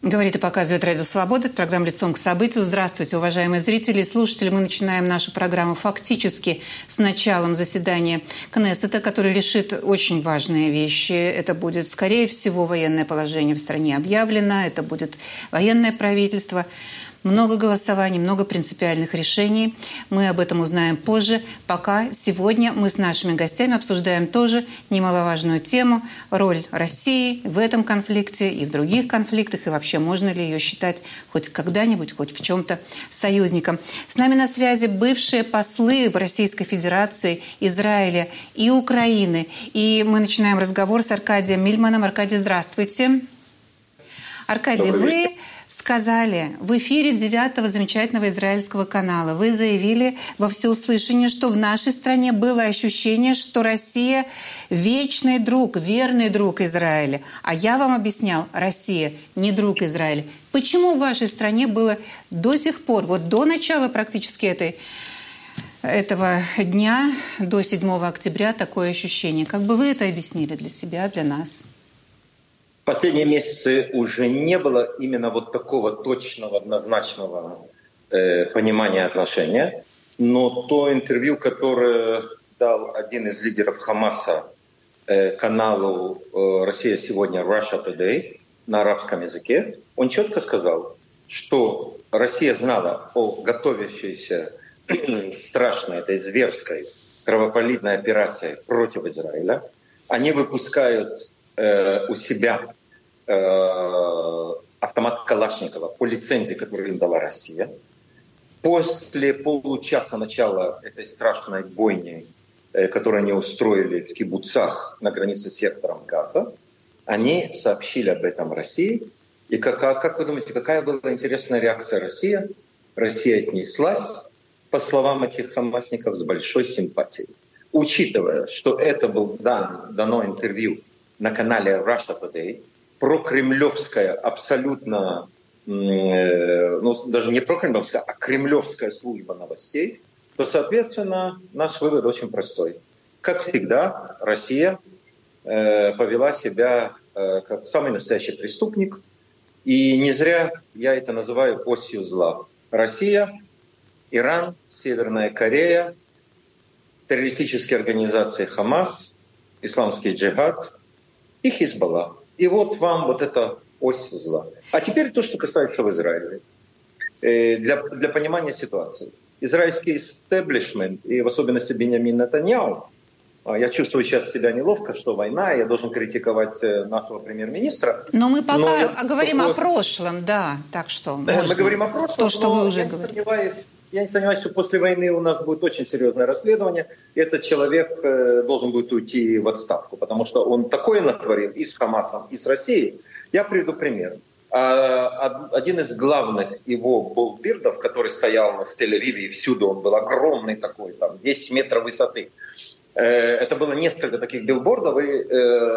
Говорит и показывает Радио Свобода. Это программа «Лицом к событию». Здравствуйте, уважаемые зрители и слушатели. Мы начинаем нашу программу фактически с началом заседания Кнессета, который решит очень важные вещи. Это будет, скорее всего, военное положение в стране объявлено. Это будет военное правительство. Много голосований, много принципиальных решений. Мы об этом узнаем позже. Пока сегодня мы с нашими гостями обсуждаем тоже немаловажную тему – роль России в этом конфликте и в других конфликтах, и вообще можно ли ее считать хоть когда-нибудь, хоть в чем-то союзником. С нами на связи бывшие послы в Российской Федерации, Израиля и Украины. И мы начинаем разговор с Аркадием Мильманом. Аркадий, здравствуйте. Аркадий, вы сказали в эфире 9-го замечательного израильского канала, вы заявили во всеуслышание, что в нашей стране было ощущение, что Россия вечный друг, верный друг Израиля. А я вам объяснял, Россия не друг Израиля. Почему в вашей стране было до сих пор, вот до начала практически этого дня, до 7 октября, такое ощущение? Как бы вы это объяснили для себя, для нас? Последние месяцы уже не было именно вот такого точного, однозначного понимания отношения. Но то интервью, которое дал один из лидеров Хамаса каналу «Россия сегодня» Russia Today на арабском языке, он четко сказал, что Россия знала о готовящейся страшной, этой зверской кровопролитной операции против Израиля. Они выпускают у себя автомат Калашникова по лицензии, которую им дала Россия. После получаса начала этой страшной бойни, которую они устроили в кибуцах на границе с сектором Газа, они сообщили об этом России. И как вы думаете, какая была интересная реакция России? Россия отнеслась, по словам этих хамасников, с большой симпатией. Учитывая, что это было дано интервью на канале Russia Today, прокремлевская, абсолютно, даже не прокремлевская, а кремлевская служба новостей, то, соответственно, наш вывод очень простой. Как всегда, Россия повела себя как самый настоящий преступник, и не зря я это называю осью зла. Россия, Иран, Северная Корея, террористические организации Хамас, Исламский джихад и Хизбалла. И вот вам вот эта ось зла. А теперь то, что касается в Израиле. Для понимания ситуации. Израильский истеблишмент, и в особенности Биньямин Нетаньяху, я чувствую сейчас себя неловко, что война, я должен критиковать нашего премьер-министра. Но мы пока говорим о прошлом, да, так что мы говорим о прошлом, то, что вы уже говорили. Я не сомневаюсь, что после войны у нас будет очень серьезное расследование. И этот человек должен будет уйти в отставку, потому что он такое натворил и с Хамасом, и с Россией. Я приведу пример. Один из главных его болбирдов, который стоял в Тель-Авиве, и всюду он был огромный такой, там 10 метров высоты. Это было несколько таких билбордов, и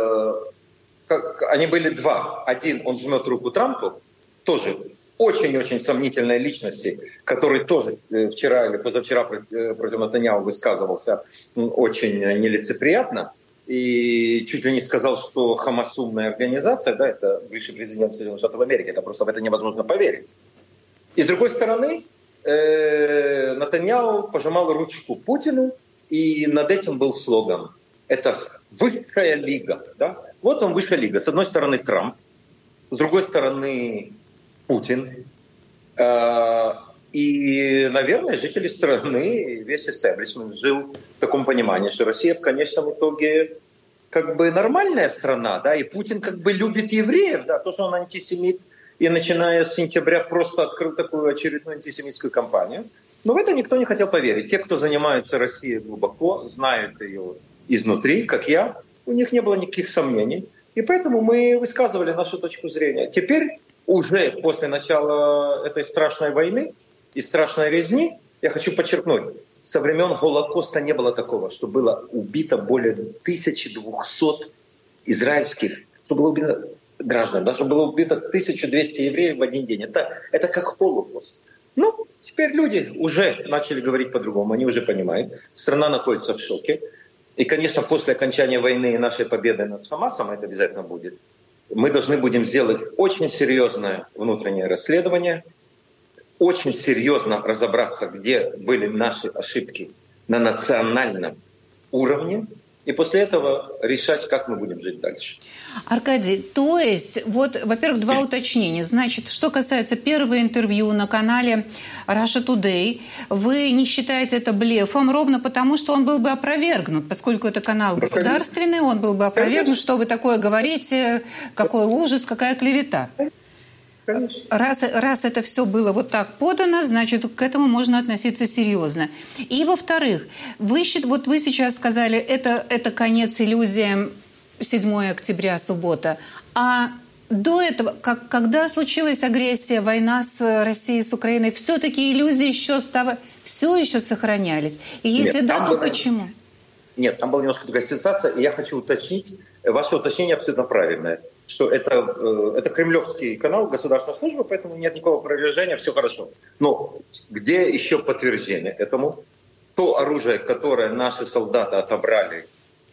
они были два. Один, он жмет руку Трампу, тоже очень-очень сомнительной личности, который тоже вчера или позавчера против Нетаньяху высказывался очень нелицеприятно и чуть ли не сказал, что Хамас умная организация, да, это бывший президент Соединенных Штатов Америки, это просто в это невозможно поверить. И с другой стороны, Нетаньяху пожимал ручку Путину, и над этим был слоган. Это высшая лига. Да? Вот он, высшая лига. С одной стороны Трамп, с другой стороны Путин. И, наверное, жители страны, весь истеблишмент жил в таком понимании, что Россия в конечном итоге как бы нормальная страна, да, и Путин как бы любит евреев, да, то, что он антисемит, и начиная с сентября просто открыл такую очередную антисемитскую кампанию. Но в это никто не хотел поверить. Те, кто занимается Россией глубоко, знают ее изнутри, как я, у них не было никаких сомнений. И поэтому мы высказывали нашу точку зрения. Теперь, уже после начала этой страшной войны и страшной резни, я хочу подчеркнуть, со времен Холокоста не было такого, что было убито более 1200 израильских, что было убито граждан, даже было убито 1200 евреев в один день. Это как Холокост. Ну, теперь люди уже начали говорить по-другому, они уже понимают. Страна находится в шоке. И, конечно, после окончания войны и нашей победы над Хамасом, это обязательно будет, мы должны будем сделать очень серьезное внутреннее расследование, очень серьезно разобраться, где были наши ошибки на национальном уровне, и после этого решать, как мы будем жить дальше. Аркадий, то есть, вот, во-первых, два уточнения. Значит, что касается первого интервью на канале Russia Today, вы не считаете это блефом ровно потому, что он был бы опровергнут, поскольку это канал государственный, он был бы опровергнут, что вы такое говорите, какой ужас, какая клевета. Раз это все было вот так подано, значит, к этому можно относиться серьезно. И, во-вторых, вы сейчас сказали, это конец иллюзиям 7 октября, суббота. А до этого, когда случилась агрессия, война с Россией, с Украиной, все-таки иллюзии все еще сохранялись. И если да, то почему? Нет, там была немножко другая ситуация, и я хочу уточнить, ваше уточнение абсолютно правильное, что это кремлевский канал, государственная служба, поэтому нет никакого опровержения, все хорошо. Но где еще подтверждение этому? То оружие, которое наши солдаты отобрали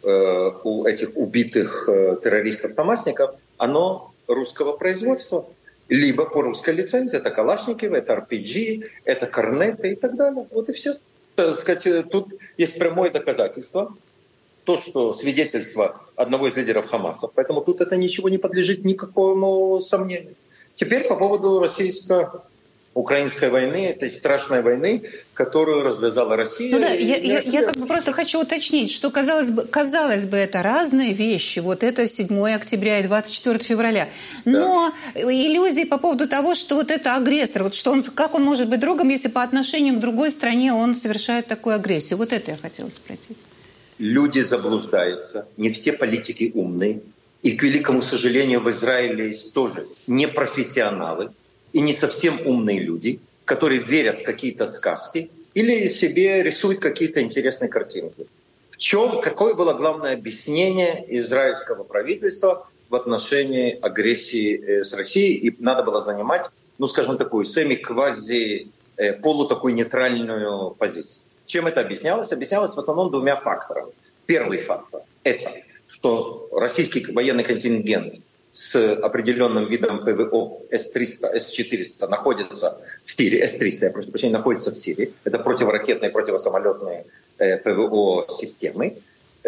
у этих убитых террористов-томасников, оно русского производства. Либо по русской лицензии. Это Калашниковы, это RPG, это корнеты и так далее. Вот и все. Так сказать, тут есть прямое доказательство. То, что свидетельство одного из лидеров Хамаса. Поэтому тут это ничего не подлежит никакому сомнению. Теперь по поводу российско-украинской войны, этой страшной войны, которую развязала Россия. Ну да, я просто хочу уточнить, что казалось бы, это разные вещи. Вот это 7 октября и 24 февраля. Но иллюзии по поводу того, что вот это агрессор, вот что как он может быть другом, если по отношению к другой стране он совершает такую агрессию. Вот это я хотела спросить. Люди заблуждаются, не все политики умные. И, к великому сожалению, в Израиле есть тоже непрофессионалы и не совсем умные люди, которые верят в какие-то сказки или себе рисуют какие-то интересные картинки. Какое было главное объяснение израильского правительства в отношении агрессии с Россией? И надо было занимать, скажем, такую семи-квази, такую нейтральную позицию. Чем это объяснялось? Объяснялось в основном двумя факторами. Первый фактор – это, что российский военный контингент с определенным видом ПВО С-300, С-400 находится в Сирии. С-300, я прошу прощения, находится в Сирии. Это противоракетные, противосамолетные ПВО системы.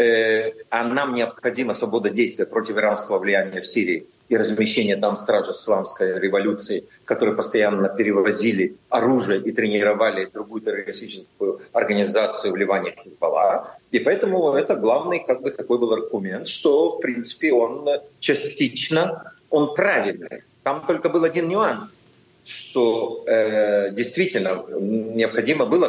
А нам необходима свобода действия против иранского влияния в Сирии и размещение там стражи исламской революции, которые постоянно перевозили оружие и тренировали другую террористическую организацию в Ливане Хизбалла. И поэтому это главный такой был аргумент, что в принципе он частично правильный. Там только был один нюанс, что действительно необходимо было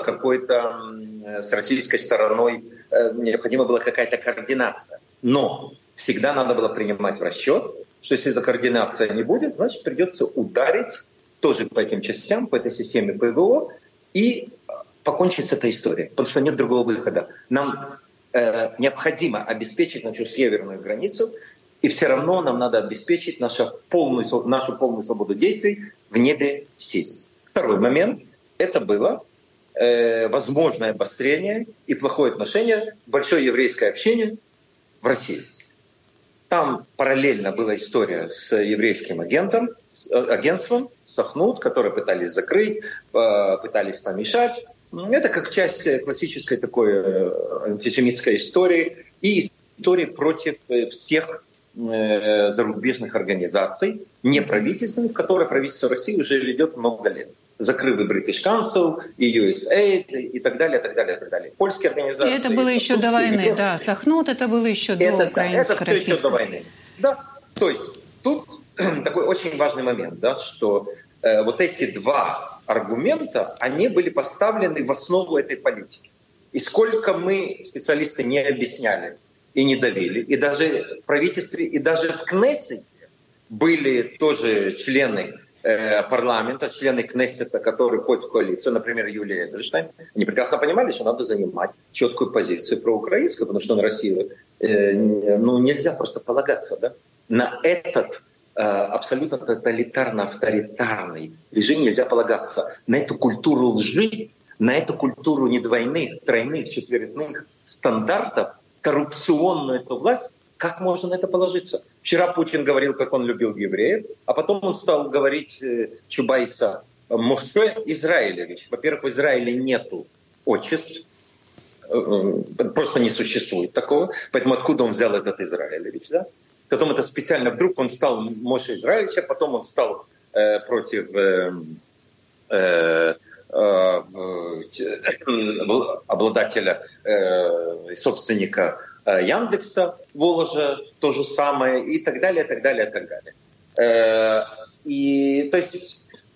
с российской стороной необходима была какая-то координация. Но всегда надо было принимать в расчет, что если эта координация не будет, значит придется ударить тоже по этим частям, по этой системе ПВО и покончить с этой историей, потому что нет другого выхода. Нам необходимо обеспечить нашу северную границу, и все равно нам надо обеспечить нашу полную свободу действий в небе Сирии. Второй момент – это было возможное обострение и плохое отношение большое еврейское общение в России. Там параллельно была история с еврейским агентством Сахнут, которое пытались закрыть, пытались помешать. Это как часть классической такой антисемитской истории и истории против всех зарубежных организаций, неправительственных, которые правительство России уже ведет много лет. Закрыли British Council, и USAID и так далее, так далее, так далее. Польские организации. И это было еще до войны, да. Сахнут, это было еще до украинско-российской. Это все еще до войны. Да. То есть тут такой очень важный момент, да, что вот эти два аргумента, они были поставлены в основу этой политики. И сколько мы, специалисты, не объясняли и не давили, и даже в правительстве, и даже в Кнессете были тоже члены парламента, члены Кнессета, которые входят в коалицию, например, Юлия Эдельштейн, они прекрасно понимали, что надо занимать четкую позицию проукраинскую, потому что на Россию нельзя просто полагаться, да? На этот абсолютно тоталитарно-авторитарный режим нельзя полагаться. На эту культуру лжи, на эту культуру не двойных, тройных, четверных стандартов, коррупционную эту власть Как можно на это положиться? Вчера Путин говорил, как он любил евреев, а потом он стал говорить Чубайса Моше Израилевич. Во-первых, в Израиле нету отчеств, просто не существует такого. Поэтому откуда он взял этот Израилевич? Да? Потом это специально, вдруг он стал Моше Израилевича, потом он стал против обладателя и собственника Яндекса, Воложа, то же самое, и так далее, так далее, так далее. И то есть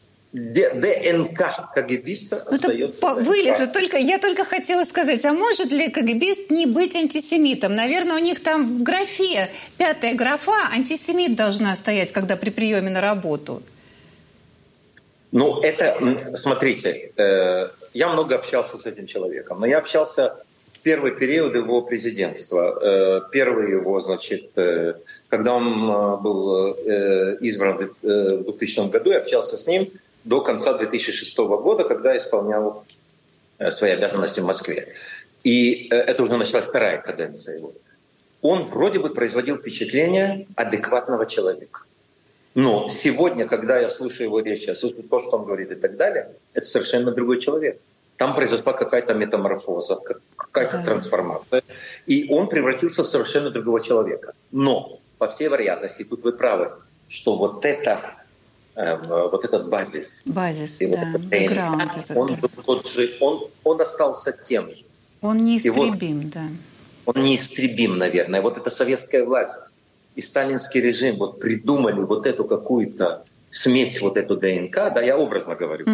ДНК КГБиста остается. Вылезло. Я только хотела сказать, а может ли КГБист не быть антисемитом? Наверное, у них там в графе, 5-я графа, антисемит должна стоять, когда при приеме на работу. Ну, это, смотрите, я много общался с этим человеком, но я общался в первый период его президентства. Первый его, значит, когда он был избран в 2000 году, я общался с ним до конца 2006 года, когда исполнял свои обязанности в Москве. И это уже началась вторая каденция его. Он вроде бы производил впечатление адекватного человека. Но сегодня, когда я слушаю его речи, я слышу то, что он говорит и так далее, это совершенно другой человек. Там произошла какая-то метаморфоза, какая-то трансформация. И он превратился в совершенно другого человека. Но, по всей вероятности, тут вы правы, что вот этот базис, бэкграунд, он был тот же, он остался тем же. Он неистребим, Он неистребим, наверное. Вот эта советская власть и сталинский режим вот придумали вот эту какую-то смесь, вот эту ДНК, да, я образно говорю.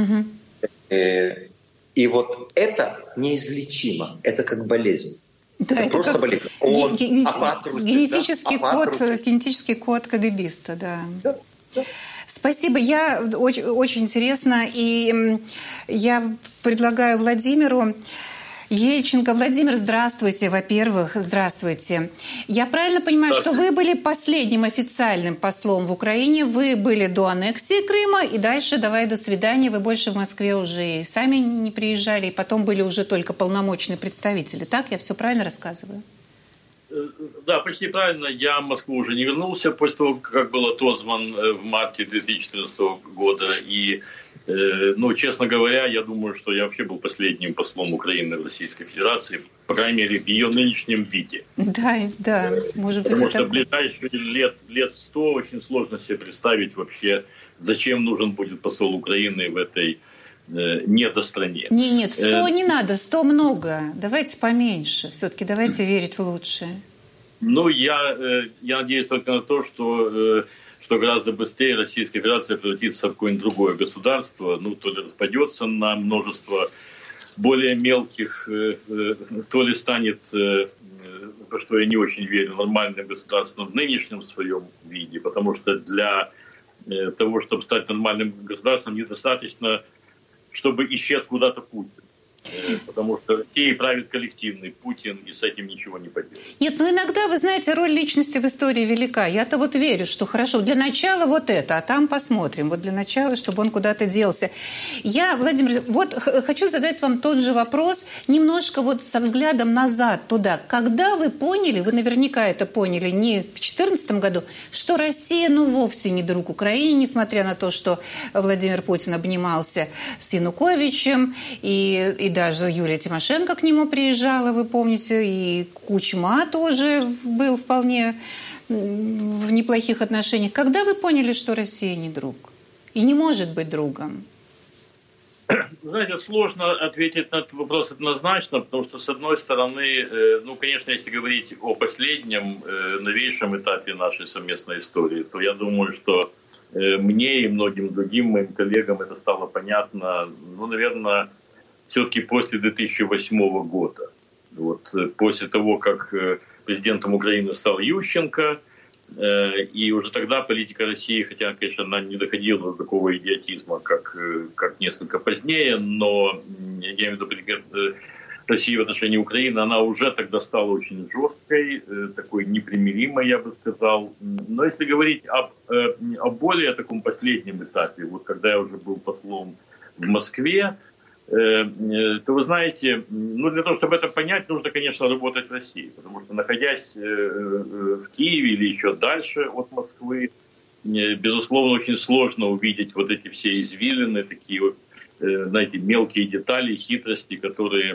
И вот это неизлечимо, это как болезнь. Да, это просто как болезнь. Генетический код КГБиста, да. Спасибо. Очень интересно. И я предлагаю Владимиру Ельченко. Владимир, здравствуйте. Во-первых, здравствуйте. Я правильно понимаю, что вы были последним официальным послом в Украине, вы были до аннексии Крыма, и дальше давай до свидания, вы больше в Москве уже и сами не приезжали, и потом были уже только полномочные представители. Так, я все правильно рассказываю? Да, почти правильно. Я в Москву уже не вернулся после того, как был отозван в марте 2014 года. И, честно говоря, я думаю, что я вообще был последним послом Украины в Российской Федерации, по крайней мере, в ее нынешнем виде. Да, может быть, потому что в ближайшие лет 100 очень сложно себе представить вообще, зачем нужен будет посол Украины в этой недостране. Нет, 100 не надо, 100 много. Давайте поменьше. Все-таки давайте верить в лучшее. Я надеюсь только на то, что гораздо быстрее Российская Федерация превратится в какое-нибудь другое государство, то ли распадется на множество более мелких, то ли станет, во что я не очень верю, нормальным государством в нынешнем своем виде, потому что для того, чтобы стать нормальным государством, недостаточно, чтобы исчез куда-то Путин. Потому что Россией правит коллективный Путин, и с этим ничего не поделать. Нет, иногда, вы знаете, роль личности в истории велика. Я-то верю, что хорошо, для начала вот это, а там посмотрим. Вот для начала, чтобы он куда-то делся. Я, Владимир, хочу задать вам тот же вопрос, немножко со взглядом назад туда. Когда вы поняли, вы наверняка это поняли не в 2014 году, что Россия, вовсе не друг Украине, несмотря на то, что Владимир Путин обнимался с Януковичем, и даже Юлия Тимошенко к нему приезжала, вы помните, и Кучма тоже был вполне в неплохих отношениях. Когда вы поняли, что Россия не друг и не может быть другом? Знаете, сложно ответить на этот вопрос однозначно, потому что, с одной стороны, конечно, если говорить о последнем, новейшем этапе нашей совместной истории, то я думаю, что мне и многим другим моим коллегам это стало понятно, наверное, все-таки после 2008 года. После того, как президентом Украины стал Ющенко, и уже тогда политика России, хотя, конечно, она не доходила до такого идиотизма, как несколько позднее, но я имею в виду политика России в отношении Украины, она уже тогда стала очень жесткой, такой непримиримой, я бы сказал. Но если говорить о более таком последнем этапе, когда я уже был послом в Москве, то вы знаете, для того, чтобы это понять, нужно, конечно, работать в России. Потому что, находясь в Киеве или еще дальше от Москвы, безусловно, очень сложно увидеть вот эти все извилины, такие вот, знаете, мелкие детали, хитрости, которые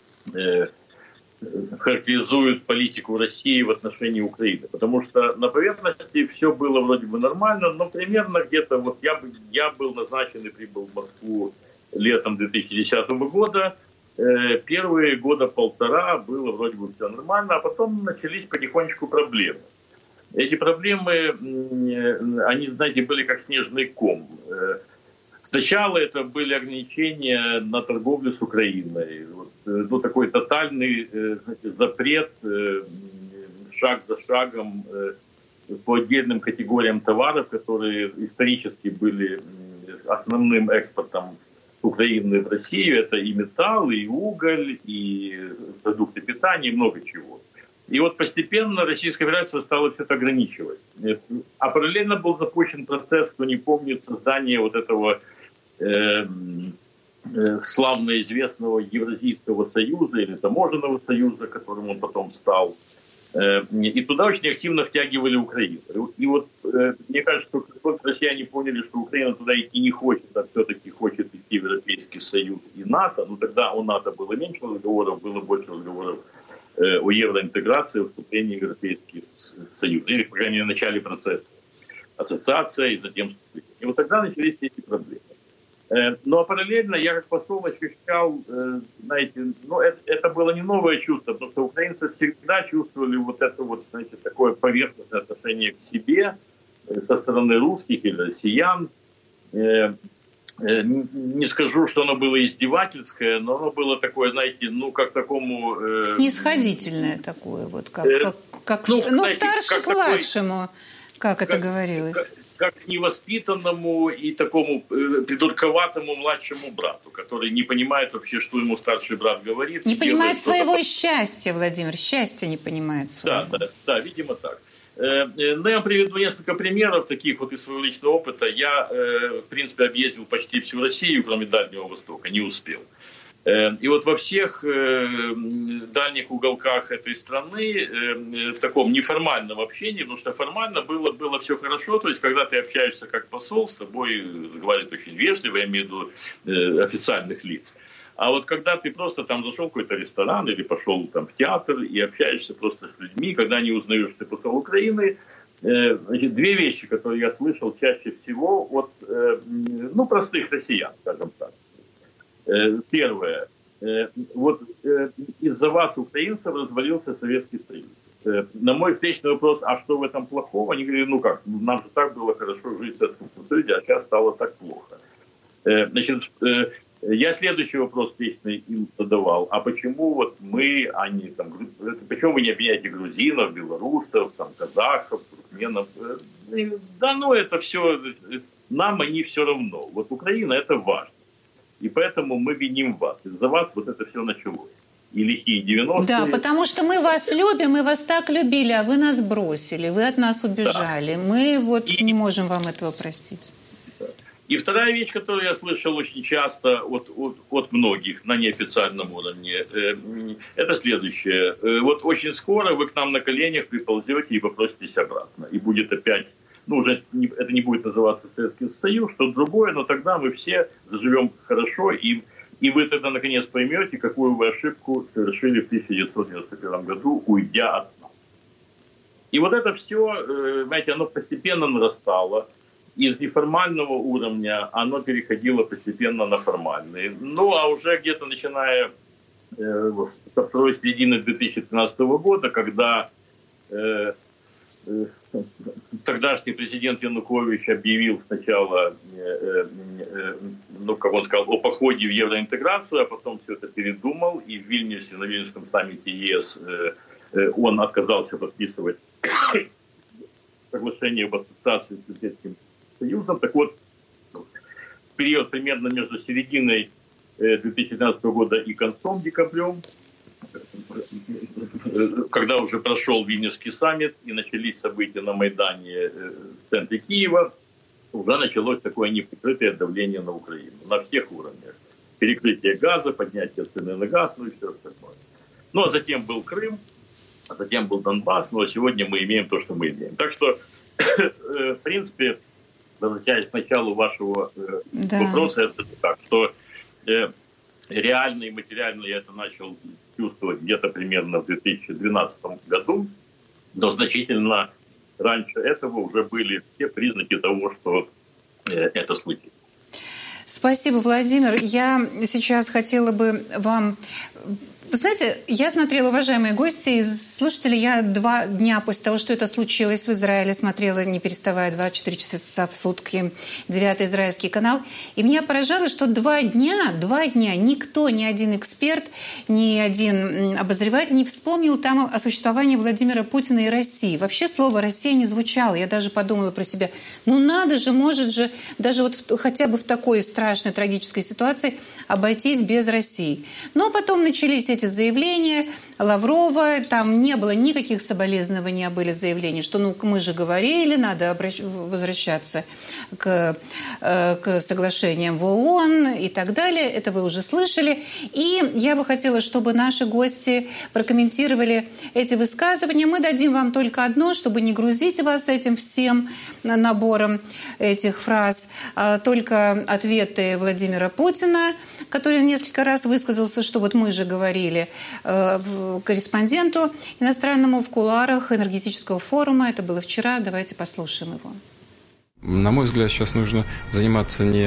характеризуют политику России в отношении Украины. Потому что на поверхности все было вроде бы нормально, но примерно где-то вот я был назначен и прибыл в Москву летом 2010 года. Первые года полтора было вроде бы все нормально, а потом начались потихонечку проблемы. Эти проблемы, они, знаете, были как снежный ком. Сначала это были ограничения на торговлю с Украиной. Такой тотальный, знаете, запрет шаг за шагом по отдельным категориям товаров, которые исторически были основным экспортом Украины в Россию. Это и металл, и уголь, и продукты питания, и много чего. И вот постепенно Российская Федерация стала все это ограничивать. А параллельно был запущен процесс, кто не помнит, создания вот этого славно известного Евразийского союза или таможенного союза, которым он потом стал. И туда очень активно втягивали Украину. И вот мне кажется, что как только россияне поняли, что Украина туда идти не хочет, а все-таки хочет идти в Европейский Союз и НАТО, тогда у НАТО было меньше разговоров, было больше разговоров о евроинтеграции, о вступлении в Европейский Союз. Или, по крайней мере, в начале процесса. Ассоциация и затем вступление. И вот тогда начались эти проблемы. Ну, а параллельно я как посол ощущал, знаете, это было не новое чувство, потому что украинцы всегда чувствовали вот это вот, знаете, такое поверхностное отношение к себе со стороны русских или россиян. Не скажу, что оно было издевательское, но оно было такое, знаете, как такому... Снисходительное такое, вот как знаете, старше к младшему, как это говорилось. Как к невоспитанному и такому придурковатому младшему брату, который не понимает вообще, что ему старший брат говорит. Не понимает своего счастья, Владимир, счастья не понимает своего. Да, видимо так. Но я приведу несколько примеров таких вот из своего личного опыта. Я, в принципе, объездил почти всю Россию, кроме Дальнего Востока, не успел. И вот во всех дальних уголках этой страны в таком неформальном общении, потому что формально было все хорошо, то есть когда ты общаешься как посол, с тобой разговаривают очень вежливо, я имею в виду официальных лиц. А вот когда ты просто там зашел в какой-то ресторан или пошел там в театр и общаешься просто с людьми, когда они узнают, что ты посол Украины, значит, две вещи, которые я слышал чаще всего от простых россиян, скажем так. Первое. Вот из-за вас, украинцев, развалился Советский Союз. На мой встречный вопрос, а что в этом плохого? Они говорили, нам же так было хорошо жить в Советском Союзе, а сейчас стало так плохо. Значит, я следующий вопрос встречный им задавал. А почему вот мы, они там, почему вы не обвиняете грузинов, белорусов, там, казахов, туркменов? Да, это все, нам они все равно. Вот Украина это важно. И поэтому мы виним вас. Из-за вас вот это все началось. И лихие 90-е. Да, потому что мы вас любим, мы вас так любили, а вы нас бросили, вы от нас убежали. Да. Мы не можем вам этого простить. И вторая вещь, которую я слышал очень часто от многих на неофициальном уровне, это следующее. Вот очень скоро вы к нам на коленях приползете и попроситесь обратно. И будет опять, уже это не будет называться Советский Союз, что-то другое, но тогда мы все заживем хорошо, и вы тогда наконец поймете, какую вы ошибку совершили в 1991 году, уйдя от нас. И вот это все, знаете, оно постепенно нарастало. Из неформального уровня оно переходило постепенно на формальный. А уже где-то начиная со второй середины 2013 года, когда тогдашний президент Янукович объявил сначала, как он сказал, о походе в евроинтеграцию, а потом все это передумал, и в Вильнюсе, на Вильнюсском саммите ЕС, он отказался подписывать соглашение об ассоциации с Советским Союзом. Так вот, в период примерно между серединой 2012 года и концом декабря, когда уже прошел Вильнюсский саммит и начались события на Майдане в центре Киева, уже началось такое неприкрытое давление на Украину на всех уровнях. перекрытие газа, поднятие цены на газ, ну и все остальное. Ну, а затем был Крым, а затем был Донбасс, ну, а сегодня мы имеем то, что мы имеем. Так что, в принципе, возвращаясь к началу вашего вопроса, это так, что реально и материально я это начал чувствовать где-то примерно в 2012 году, но значительно раньше этого уже были все признаки того, что это случится. Спасибо, Владимир. Я сейчас хотела бы вам... Вы знаете, я смотрела, уважаемые гости и слушатели, я 2 дня после того, что это случилось в Израиле, смотрела, не переставая, 24 часа в сутки, 9-й израильский канал. И меня поражало, что 2 дня никто, ни один эксперт, ни один обозреватель не вспомнил там о существовании Владимира Путина и России. Вообще слово «Россия» не звучало. Я даже подумала про себя, ну надо же, может же, даже вот хотя бы в такой страшной, трагической ситуации обойтись без России. Но потом начались эти заявления Лаврова, там не было никаких соболезнований, а были заявления, что ну мы же говорили, надо возвращаться к соглашениям в ООН и так далее. Это вы уже слышали. И я бы хотела, чтобы наши гости прокомментировали эти высказывания. Мы дадим вам только одно, чтобы не грузить вас этим всем набором этих фраз, только ответы Владимира Путина, который несколько раз высказался, что вот мы же говорили корреспонденту иностранному в кулуарах энергетического форума. Это было вчера. Давайте послушаем его. На мой взгляд, сейчас нужно заниматься не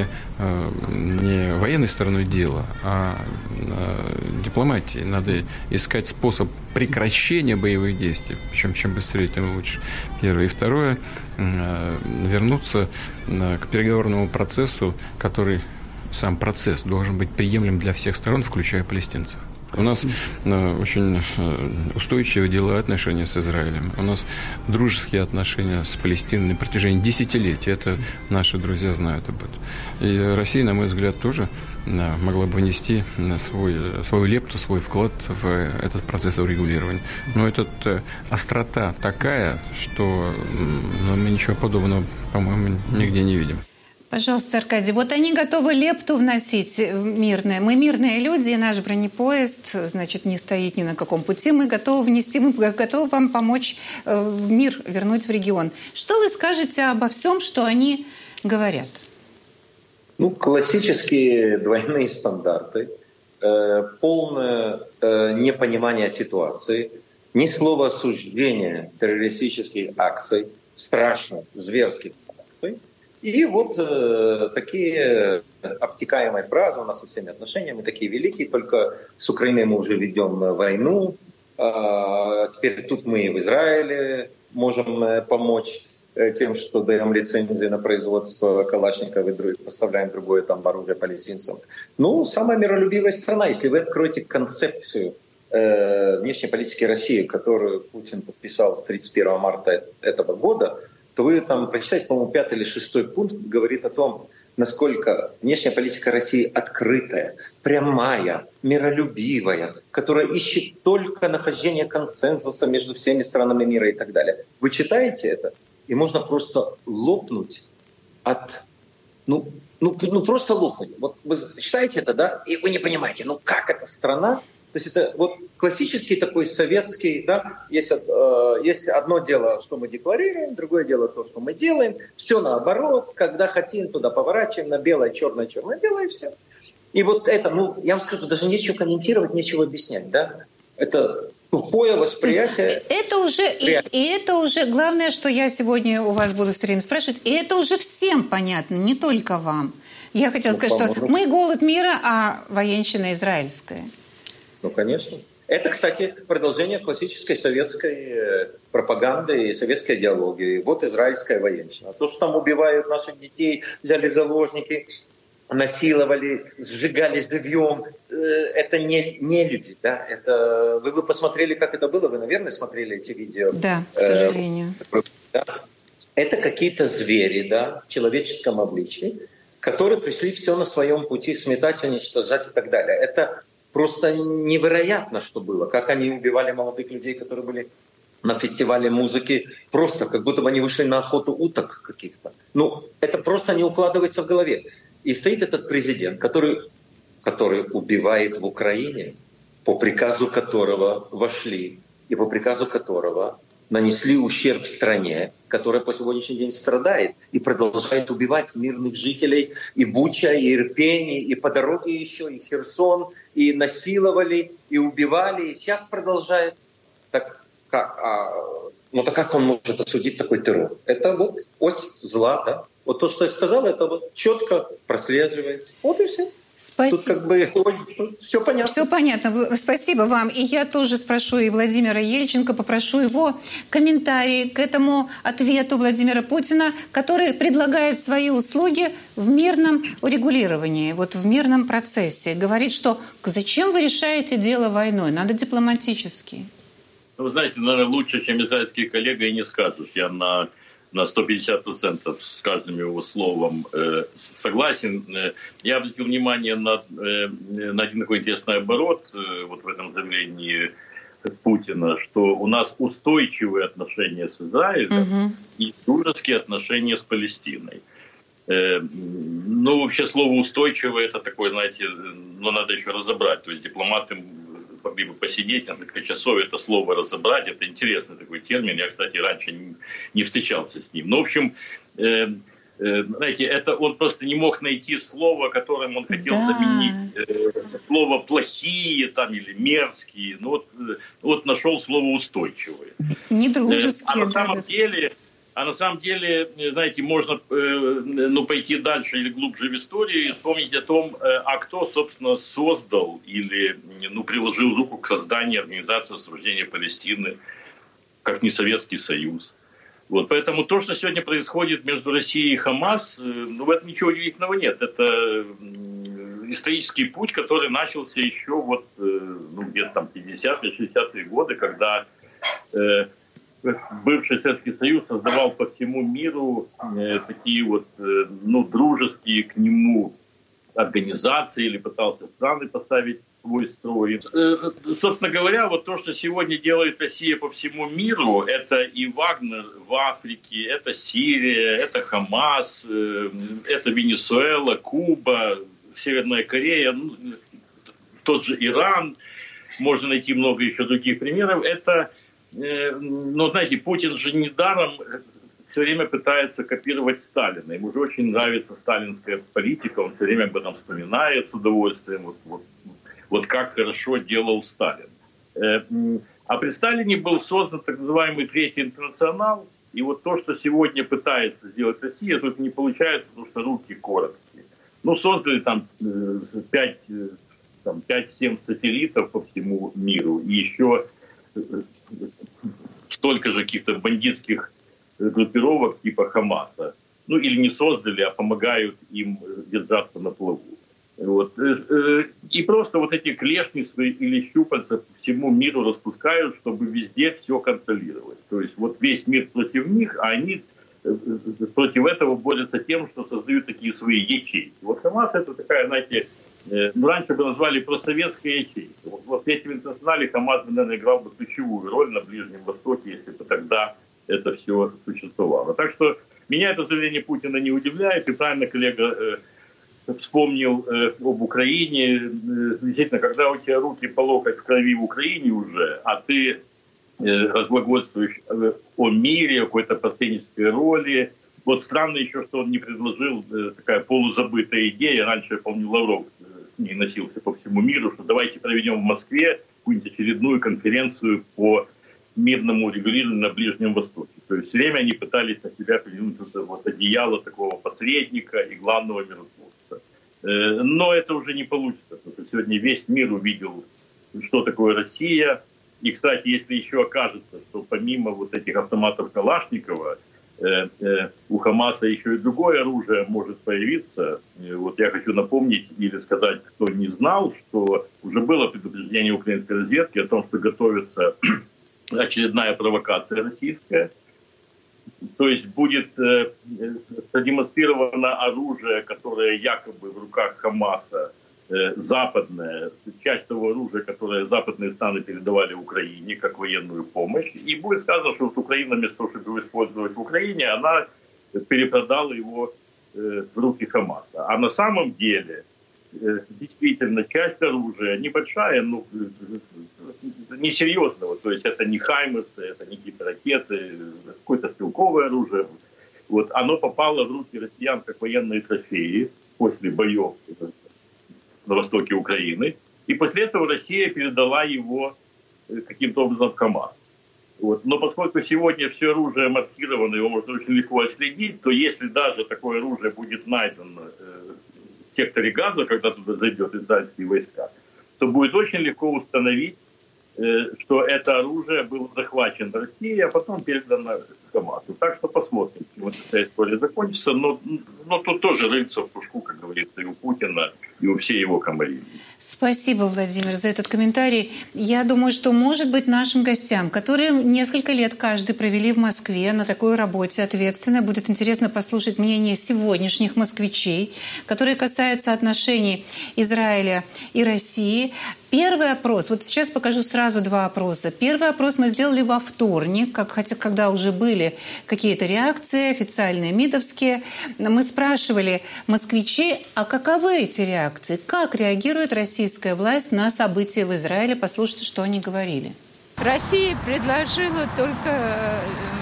военной стороной дела, а дипломатией. Надо искать способ прекращения боевых действий. Причем чем быстрее, тем лучше. Первое. И второе, вернуться к переговорному процессу, который сам процесс должен быть приемлем для всех сторон, включая палестинцев. У нас очень устойчивые деловые отношения с Израилем. У нас дружеские отношения с Палестиной на протяжении десятилетий. Это наши друзья знают об этом. И Россия, на мой взгляд, тоже могла бы внести свою лепту, свой вклад в этот процесс урегулирования. Но эта острота такая, что мы ничего подобного, по-моему, нигде не видим. Пожалуйста, Аркадий, вот они готовы лепту вносить мирные. Мы мирные люди, и наш бронепоезд, значит, не стоит ни на каком пути. Мы готовы внести, мы готовы вам помочь мир вернуть в регион. Что вы скажете обо всем, что они говорят? Ну, классические двойные стандарты, полное непонимание ситуации, ни слова осуждения террористических акций, страшных, зверских акций. И вот такие обтекаемые фразы у нас со всеми отношениями, такие великие, только с Украиной мы уже ведем войну, теперь тут мы в Израиле можем помочь тем, что даем лицензии на производство калашников и поставляем другое там оружие палестинцам. Ну, самая миролюбивая страна. Если вы откроете концепцию внешней политики России, которую Путин подписал 31 марта этого года, то вы там прочитаете, по-моему, 5 или 6 пункт говорит о том, насколько внешняя политика России открытая, прямая, миролюбивая, которая ищет только нахождение консенсуса между всеми странами мира и так далее. Вы читаете это, и можно просто лопнуть от... Ну, просто лопнуть. Вот вы читаете это, да, и вы не понимаете, ну как эта страна... То есть это вот классический такой советский, да, есть одно дело, что мы декларируем, другое дело то, что мы делаем, все наоборот, когда хотим, туда поворачиваем, на белое, черное, белое, и все. И вот это, ну, я вам скажу, даже нечего комментировать, нечего объяснять, да, это тупое восприятие. Это уже, и это уже, главное, что я сегодня у вас буду все время спрашивать, и это уже всем понятно, не только вам. Я хотела сказать, что мы голубь мира, а военщина израильская. Ну, конечно. Это, кстати, продолжение классической советской пропаганды и советской идеологии. Вот израильская военщина. То, что там убивают наших детей, взяли в заложники, насиловали, сжигали живьем, это не люди. Да? Это... Вы бы посмотрели, как это было, вы, наверное, смотрели эти видео. Да, к сожалению. Да? Это какие-то звери, да, в человеческом обличии, которые пришли все на своем пути сметать, уничтожать и так далее. Это просто невероятно, что было. Как они убивали молодых людей, которые были на фестивале музыки, просто как будто бы они вышли на охоту уток каких-то. Ну, это просто не укладывается в голове. И стоит этот президент, который который убивает в Украине, по приказу которого вошли и по приказу которого нанесли ущерб стране, которая по сегодняшний день страдает и продолжает убивать мирных жителей и Буча, и Ирпень, и по дороге еще, и Херсон, и насиловали, и убивали, и сейчас продолжает. Так как он может осудить такой террор? Это вот ось зла, да? Вот то, что я сказал, это вот четко прослеживается. Вот и все. Спасибо. Тут все понятно. Все понятно. Спасибо вам. И я тоже спрошу и Владимира Ельченко, попрошу его комментарии к этому ответу Владимира Путина, который предлагает свои услуги в мирном урегулировании, вот в мирном процессе. Говорит, что зачем вы решаете дело войной? Надо дипломатически. Вы знаете, наверное, лучше, чем израильский коллега, и не скажешь. Я на 150% с каждым его словом согласен. Я обратил внимание на один такой интересный оборот вот в этом заявлении Путина, что у нас устойчивые отношения с Израилем и дружеские отношения с Палестиной. Ну, вообще слово «устойчивое» — это такое, знаете, надо еще разобрать. То есть дипломаты могли бы посидеть несколько часов, это слово разобрать. Это интересный такой термин. Я, кстати, раньше не встречался с ним. Но, в общем, знаете, это он просто не мог найти слово, которым он хотел заменить. Слово «плохие» там, или «мерзкие». Ну, вот нашел слово «устойчивые». Недружеские, А на самом деле, знаете, можно пойти дальше или глубже в историю и вспомнить о том, кто, собственно, создал или приложил руку к созданию Организации освобождения Палестины, как не Советский Союз. Вот, поэтому то, что сегодня происходит между Россией и Хамас, в этом ничего удивительного нет. Это исторический путь, который начался еще где-то там 50-е, 60-е годы, когда бывший Советский Союз создавал по всему миру такие дружеские к нему организации или пытался страны поставить свой строй. Собственно говоря, вот то, что сегодня делает Россия по всему миру, это и Вагнер в Африке, это Сирия, это Хамас, это Венесуэла, Куба, Северная Корея, тот же Иран, можно найти много еще других примеров. Это знаете, Путин же недаром все время пытается копировать Сталина. Ему же очень нравится сталинская политика, он все время об этом вспоминает с удовольствием. Вот как хорошо делал Сталин. А при Сталине был создан так называемый Третий интернационал. И вот то, что сегодня пытается сделать Россия, тут не получается, потому что руки короткие. Создали там 5-7 сателлитов по всему миру. И еще столько же каких-то бандитских группировок типа Хамаса. Или не создали, а помогают им держаться на плаву. И просто вот эти клешни свои или щупальца по всему миру распускают, чтобы везде все контролировать. То есть вот весь мир против них, а они против этого борются тем, что создают такие свои ячейки. Вот Хамас — это такая, знаете, раньше бы назвали просоветская ячейка. Вот в Третьем интернационале Хамас, наверное, играл бы ключевую роль на Ближнем Востоке, если бы тогда это все существовало. Так что меня это заявление Путина не удивляет. И правильно коллега вспомнил об Украине. Действительно, когда у тебя руки по локоть в крови в Украине уже, а ты разглагольствуешь о мире, о какой-то посреднической роли. Вот странно еще, что он не предложил такая полузабытая идея. Раньше, я помню, Лавров с ней носился по всему миру, что давайте проведем в Москве какую-нибудь очередную конференцию по мирному регулированию на Ближнем Востоке. То есть все время они пытались на себя принять одеяло такого посредника и главного миротворца. Но это уже не получится, потому что сегодня весь мир увидел, что такое Россия. И, кстати, если еще окажется, что помимо вот этих автоматов Калашникова у Хамаса еще и другое оружие может появиться. Вот я хочу напомнить или сказать, кто не знал, что уже было предупреждение украинской разведки о том, что готовится очередная провокация российская. То есть будет продемонстрировано оружие, которое якобы в руках Хамаса, западное, часть того оружия, которое западные страны передавали Украине как военную помощь. И будет сказано, что вот Украина вместо того, чтобы его использовать в Украине, она перепродала его в руки Хамаса. А на самом деле действительно часть оружия небольшая, но несерьезного. То есть это не «Хаймерсы», это не какие-то ракеты, какое-то стрелковое оружие. Вот, оно попало в руки россиян как военные трофеи после боев на востоке Украины. И после этого Россия передала его каким-то образом в КАМАЗ. Вот. Но поскольку сегодня все оружие маркировано, его можно очень легко отследить, то если даже такое оружие будет найдено в секторе Газа, когда туда зайдет израильские войска, то будет очень легко установить, что это оружие было захвачено Россией, а потом передано КАМАЗу. Так что посмотрим, вот эта история закончится. Но тут тоже рыльца в пушку, как говорится, и у Путина, и у всей его комарилии. Спасибо, Владимир, за этот комментарий. Я думаю, что, может быть, нашим гостям, которые несколько лет каждый провели в Москве на такой работе ответственной, будет интересно послушать мнение сегодняшних москвичей, которые касаются отношений Израиля и России. Первый опрос, вот сейчас покажу сразу два опроса. Первый опрос мы сделали во вторник, когда уже были какие-то реакции, официальные МИДовские. Мы спрашивали москвичей, а каковы эти реакции? Как реагирует российская власть на события в Израиле? Послушайте, что они говорили. Россия предложила только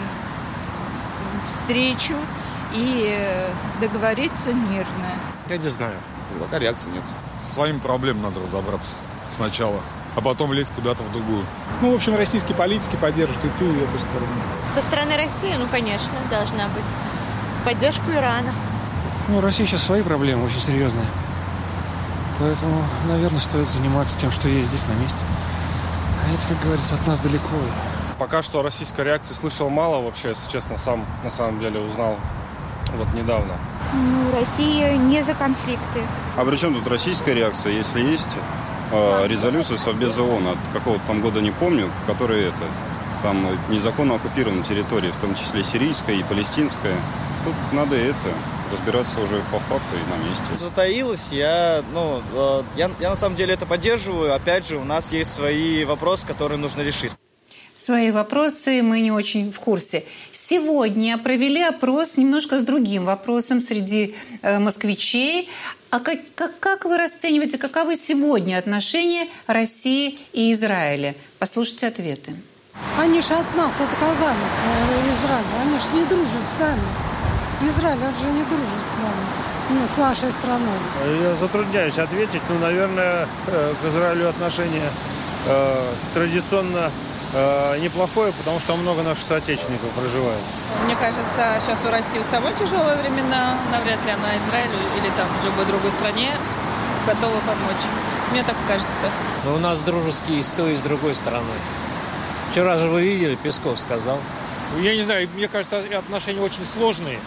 встречу и договориться мирно. Я не знаю. Пока реакции нет. С своими проблемами надо разобраться сначала, а потом лезть куда-то в другую. В общем, российские политики поддержат и ту, и эту сторону. Со стороны России, конечно, должна быть поддержка Ирана. Россия сейчас свои проблемы очень серьезные. Поэтому, наверное, стоит заниматься тем, что есть здесь на месте. А это, как говорится, от нас далеко. Пока что российской реакции слышал мало вообще, если честно, сам на самом деле узнал недавно. Россия не за конфликты. А при чем тут российская реакция, если есть резолюция Совбеза ООН от какого-то там года, не помню, которая там незаконно оккупирована территория, в том числе сирийская и палестинская. Тут надо разбираться уже по факту и на месте. Затаилась, я на самом деле это поддерживаю. Опять же, у нас есть свои вопросы, которые нужно решить. Свои вопросы мы не очень в курсе. Сегодня провели опрос немножко с другим вопросом среди москвичей. А как вы расцениваете, каковы сегодня отношения России и Израиля? Послушайте ответы. Они же от нас отказались, Израиль. Они же не дружат с нами. Израиль же не дружит с нами, с нашей страной. Я затрудняюсь ответить. наверное, к Израилю отношение традиционно неплохое, потому что много наших соотечественников проживает. Мне кажется, сейчас у России самой тяжелые времена. Навряд ли она Израилю или в любой другой стране готова помочь. Мне так кажется. Но у нас дружеские и с той, и с другой стороной. Вчера же вы видели, Песков сказал. Я не знаю, мне кажется, отношения очень сложные.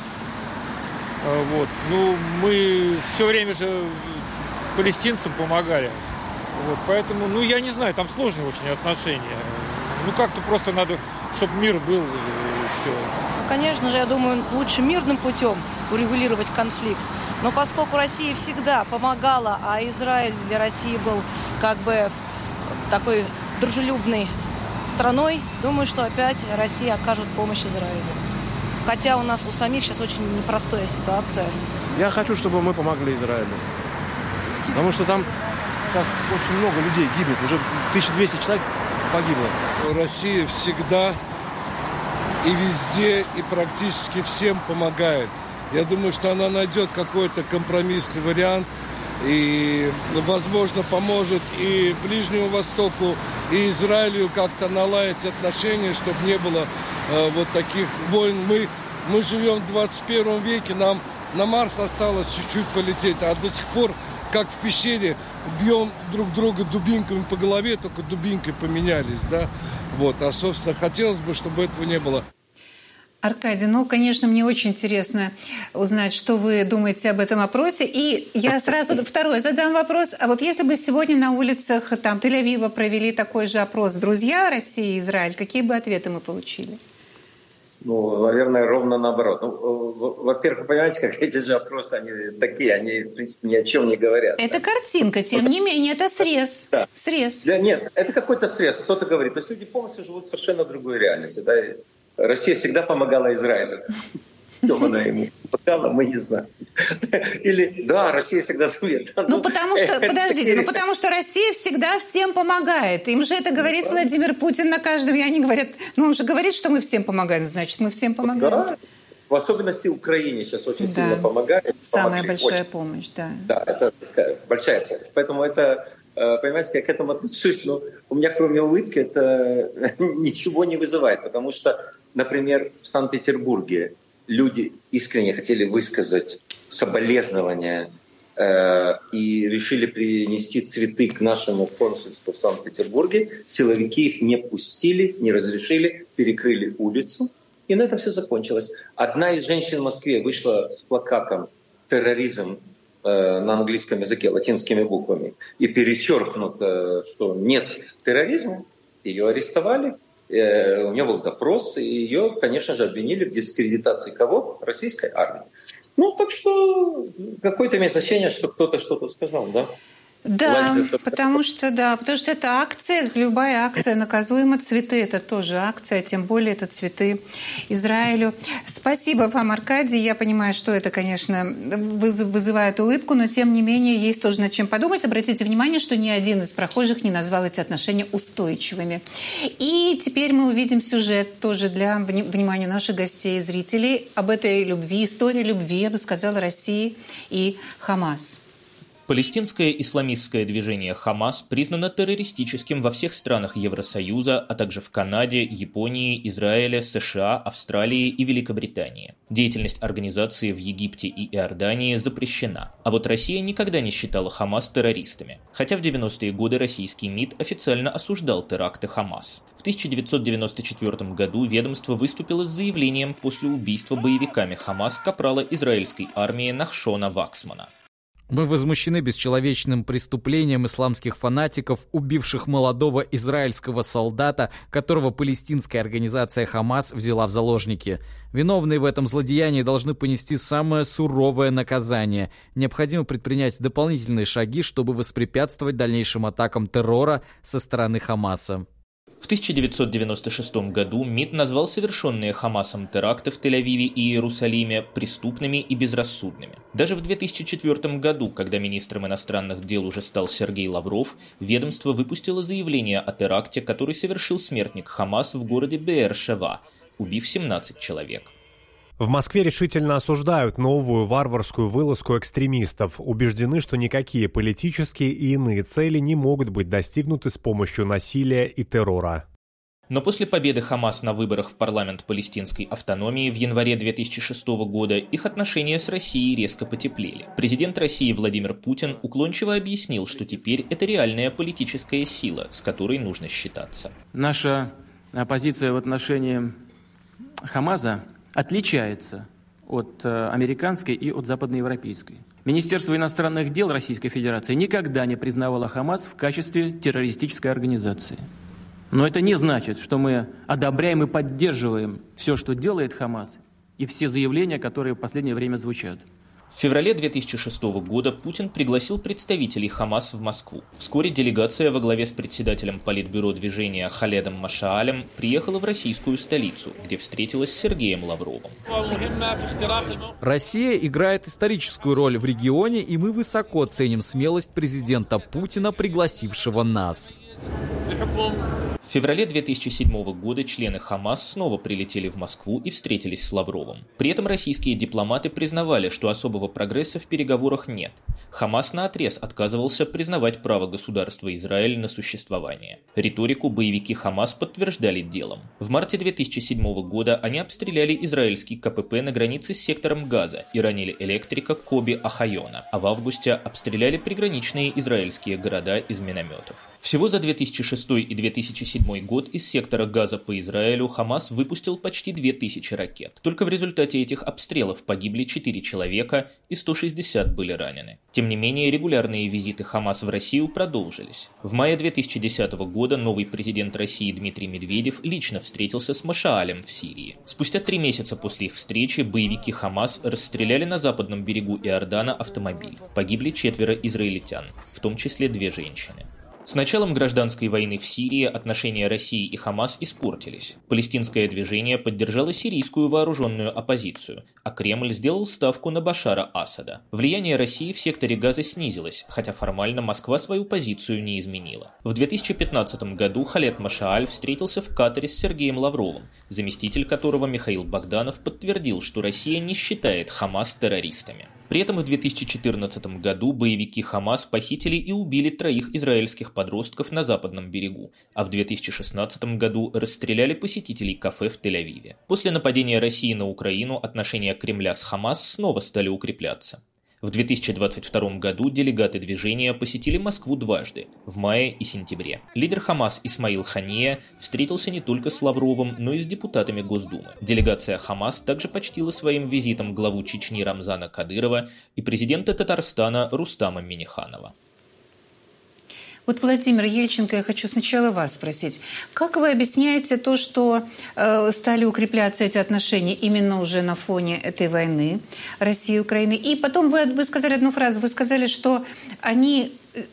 Мы все время же палестинцам помогали. Поэтому, я не знаю, там сложные очень отношения. Как-то просто надо, чтобы мир был, и все. Конечно же, я думаю, лучше мирным путем урегулировать конфликт. Но поскольку Россия всегда помогала, а Израиль для России был такой дружелюбной страной, думаю, что опять Россия окажет помощь Израилю. Хотя у нас у самих сейчас очень непростая ситуация. Я хочу, чтобы мы помогли Израилю. Потому что там сейчас очень много людей гибнет. Уже 1200 человек погибло. Россия всегда и везде, и практически всем помогает. Я думаю, что она найдет какой-то компромиссный вариант и, возможно, поможет и Ближнему Востоку, и Израилю как-то наладить отношения, чтобы не было таких войн. Мы живем в 21 веке, нам на Марс осталось чуть-чуть полететь, а до сих пор, как в пещере, бьем друг друга дубинками по голове, только дубинкой поменялись, да? А, собственно, хотелось бы, чтобы этого не было. Аркадий, конечно, мне очень интересно узнать, что вы думаете об этом опросе. И я сразу второй задам вопрос. А если бы сегодня на улицах Тель-Авива провели такой же опрос «Друзья России и Израиль», какие бы ответы мы получили? Наверное, ровно наоборот. Во-первых, понимаете, как эти же опросы, они такие, они, в принципе, ни о чем не говорят. Это картинка, тем не менее, это срез. Да. Срез. Нет, это какой-то срез, кто-то говорит. То есть люди полностью живут в совершенно другой реальности. Да? Россия всегда помогала Израилю. чем она ему помогала, мы не знаем. Или, да, Россия всегда за мир. Потому что Россия всегда всем помогает. Им же это говорит Владимир Путин на каждом. И они говорят, он же говорит, что мы всем помогаем, значит, мы всем помогаем. Да, в особенности Украине сейчас очень сильно помогает. Самая большая помощь, да. Да, это большая помощь. Поэтому это, понимаете, я к этому отношусь, но у меня кроме улыбки это ничего не вызывает, потому что, например, в Санкт-Петербурге люди искренне хотели высказать соболезнования и решили принести цветы к нашему консульству в Санкт-Петербурге. Силовики их не пустили, не разрешили, перекрыли улицу. И на этом все закончилось. Одна из женщин в Москве вышла с плакатом «Терроризм» на английском языке, латинскими буквами, и перечеркнуто, что нет терроризма. Ее арестовали. У нее был допрос, и ее, конечно же, обвинили в дискредитации кого? Российской армии. Так что какое-то имеет значение, что кто-то что-то сказал, да? Да, потому что это акция, любая акция наказуема, цветы это тоже акция, тем более это цветы Израилю. Спасибо вам, Аркадий. Я понимаю, что это, конечно, вызывает улыбку, но тем не менее есть тоже над чем подумать. Обратите внимание, что ни один из прохожих не назвал эти отношения устойчивыми. И теперь мы увидим сюжет тоже для внимания наших гостей и зрителей об этой любви, истории любви, я бы сказала, России и Хамас. Палестинское исламистское движение «Хамас» признано террористическим во всех странах Евросоюза, а также в Канаде, Японии, Израиле, США, Австралии и Великобритании. Деятельность организации в Египте и Иордании запрещена. А вот Россия никогда не считала «Хамас» террористами. Хотя в 90-е годы российский МИД официально осуждал теракты «Хамас». В 1994 году ведомство выступило с заявлением после убийства боевиками «Хамас» капрала израильской армии Нахшона Ваксмана. Мы возмущены бесчеловечным преступлением исламских фанатиков, убивших молодого израильского солдата, которого палестинская организация «Хамас» взяла в заложники. Виновные в этом злодеянии должны понести самое суровое наказание. Необходимо предпринять дополнительные шаги, чтобы воспрепятствовать дальнейшим атакам террора со стороны «Хамаса». В 1996 году МИД назвал совершенные Хамасом теракты в Тель-Авиве и Иерусалиме преступными и безрассудными. Даже в 2004 году, когда министром иностранных дел уже стал Сергей Лавров, ведомство выпустило заявление о теракте, который совершил смертник Хамас в городе Беэр-Шева, убив 17 человек. В Москве решительно осуждают новую варварскую вылазку экстремистов, убеждены, что никакие политические и иные цели не могут быть достигнуты с помощью насилия и террора. Но после победы Хамас на выборах в парламент палестинской автономии в январе 2006 года их отношения с Россией резко потеплели. Президент России Владимир Путин уклончиво объяснил, что теперь это реальная политическая сила, с которой нужно считаться. Наша позиция в отношении Хамаса отличается от американской и от западноевропейской. Министерство иностранных дел Российской Федерации никогда не признавало Хамас в качестве террористической организации. Но это не значит, что мы одобряем и поддерживаем все, что делает Хамас, и все заявления, которые в последнее время звучат. В феврале 2006 года Путин пригласил представителей Хамас в Москву. Вскоре делегация во главе с председателем Политбюро движения Халедом Машаалем приехала в российскую столицу, где встретилась с Сергеем Лавровым. Россия играет историческую роль в регионе, и мы высоко ценим смелость президента Путина, пригласившего нас. В феврале 2007 года члены Хамас снова прилетели в Москву и встретились с Лавровым. При этом российские дипломаты признавали, что особого прогресса в переговорах нет. Хамас наотрез отказывался признавать право государства Израиль на существование. Риторику боевики Хамас подтверждали делом. В марте 2007 года они обстреляли израильский КПП на границе с сектором Газа и ранили электрика Коби Ахайона, а в августе обстреляли приграничные израильские города из минометов. Всего за 2006 и 2007 год из сектора Газа по Израилю Хамас выпустил почти 2000 ракет. Только в результате этих обстрелов погибли 4 человека и 160 были ранены. Тем не менее, регулярные визиты Хамас в Россию продолжились. В мае 2010 года новый президент России Дмитрий Медведев лично встретился с Машаалем в Сирии. Спустя 3 месяца после их встречи боевики Хамас расстреляли на западном берегу Иордана автомобиль. Погибли 4 израильтян, в том числе 2 женщины. С началом гражданской войны в Сирии отношения России и Хамас испортились. Палестинское движение поддержало сирийскую вооруженную оппозицию, а Кремль сделал ставку на Башара Асада. Влияние России в секторе Газа снизилось, хотя формально Москва свою позицию не изменила. В 2015 году Халед Машааль встретился в Катаре с Сергеем Лавровым, заместитель которого Михаил Богданов подтвердил, что Россия не считает Хамас террористами. При этом в 2014 году боевики Хамас похитили и убили 3 израильских подростков на Западном берегу, а в 2016 году расстреляли посетителей кафе в Тель-Авиве. После нападения России на Украину отношения Кремля с Хамас снова стали укрепляться. В 2022 году делегаты движения посетили Москву дважды – в мае и сентябре. Лидер Хамас Исмаил Хания встретился не только с Лавровым, но и с депутатами Госдумы. Делегация Хамас также почтила своим визитом главу Чечни Рамзана Кадырова и президента Татарстана Рустама Минниханова. Вот, Владимир Ельченко, я хочу сначала вас спросить. Как вы объясняете то, что стали укрепляться эти отношения именно уже на фоне этой войны России и Украины? И потом вы сказали одну фразу. Вы сказали, что они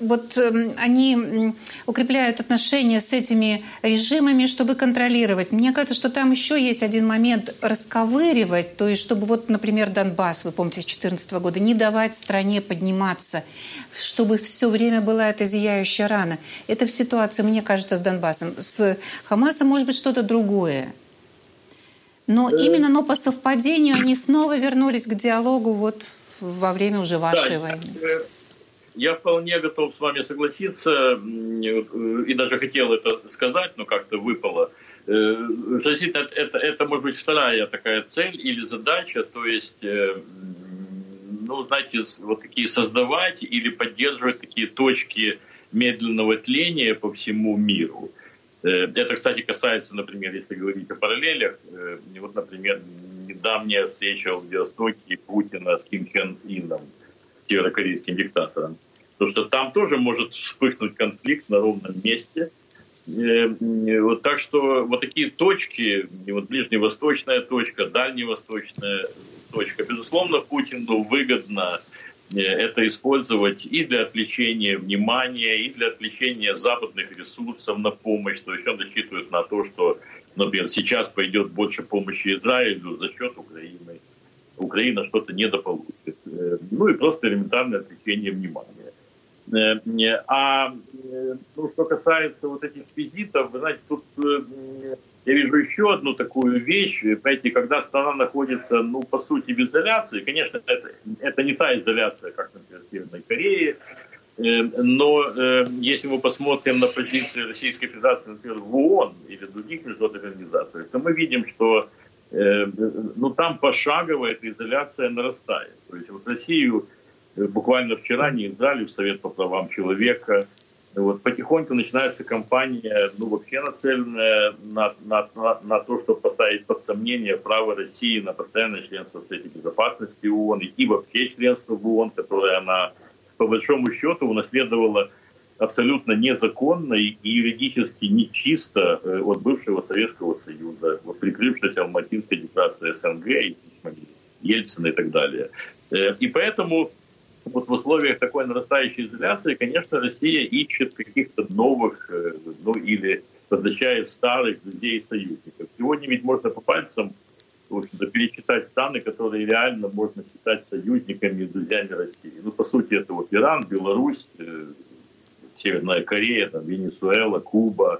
укрепляют отношения с этими режимами, чтобы контролировать. Мне кажется, что там еще есть один момент расковыривать, то есть чтобы, вот, например, Донбасс, вы помните, с 2014 года, не давать стране подниматься, чтобы все время была эта зияющая рана. Это в ситуации, мне кажется, с Донбассом. С Хамасом может быть что-то другое. Но именно по совпадению они снова вернулись к диалогу вот во время уже вашей войны. Я вполне готов с вами согласиться, и даже хотел это сказать, но как-то выпало. Действительно, это может быть вторая такая цель или задача, то есть, знаете, вот такие создавать или поддерживать такие точки медленного тления по всему миру. Это, кстати, касается, например, если говорить о параллелях, вот, например, недавняя встреча в Владивостоке Путина с Ким Чен Ыном, северокорейским диктатором. Потому что там тоже может вспыхнуть конфликт на ровном месте. Вот так что вот такие точки, вот ближневосточная точка, дальневосточная точка, безусловно, Путину выгодно это использовать и для отвлечения внимания, и для отвлечения западных ресурсов на помощь. То есть он рассчитывает на то, что, например, сейчас пойдет больше помощи Израилю за счет Украины. Украина что-то недополучит. И просто элементарное отвлечение внимания. Что касается вот этих визитов, вы знаете, тут я вижу еще одну такую вещь. Понимаете, когда страна находится, по сути, в изоляции, конечно, это не та изоляция, как, например, в Северной Корее, но если мы посмотрим на позиции Российской Федерации, например, в ООН или в других международных организациях, то мы видим, что там пошагово эта изоляция нарастает. То есть вот Россию буквально вчера не издали в Совет по правам человека. Вот потихоньку начинается кампания, вообще нацеленная на то, чтобы поставить под сомнение право России на постоянное членство в Совете Безопасности ООН и вообще членство в ООН, которое она, по большому счету, унаследовала абсолютно незаконно и юридически нечисто от бывшего Советского Союза, прикрывшись Алматинской декларацией СНГ и письмами Ельцина и так далее. И поэтому вот в условиях такой нарастающей изоляции, конечно, Россия ищет каких-то новых, или возвращает старых друзей и союзников. Сегодня ведь можно по пальцам, в общем-то, пересчитать страны, которые реально можно считать союзниками и друзьями России. По сути, это вот Иран, Беларусь, Северная Корея, Венесуэла, Куба.